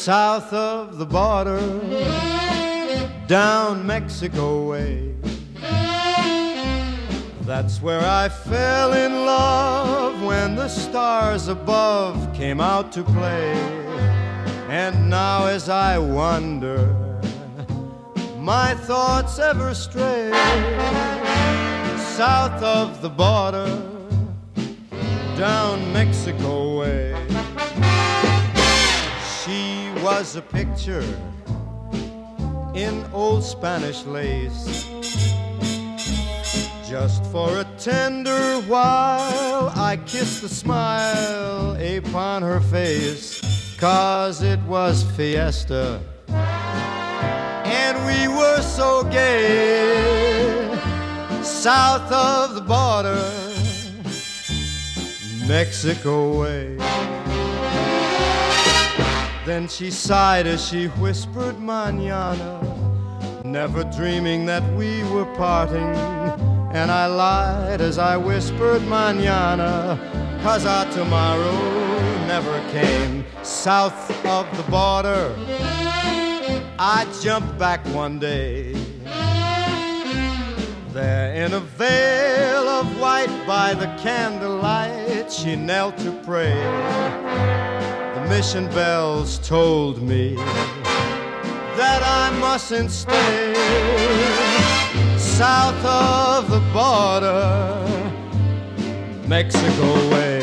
south of the border, down Mexico way. That's where I fell in love when the stars above came out to play. And now as I wander, my thoughts ever stray south of the border, down Mexico way. She was a picture in old Spanish lace. Just for a tender while I kissed the smile upon her face, 'cause it was fiesta and we were so gay south of the border, Mexico way. Then she sighed as she whispered mañana, never dreaming that we were parting. And I lied as I whispered mañana, 'cause our tomorrow never came. South of the border, I jumped back one day. There in a veil of white by the candlelight, she knelt to pray. The mission bells told me that I mustn't stay south of the border, Mexico way.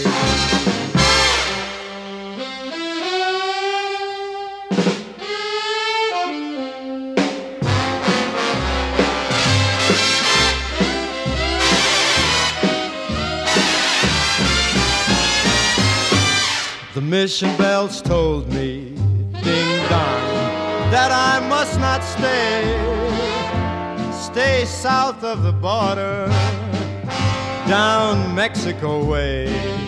The mission bells told me, ding dong, that I must not stay south of the border, down Mexico way.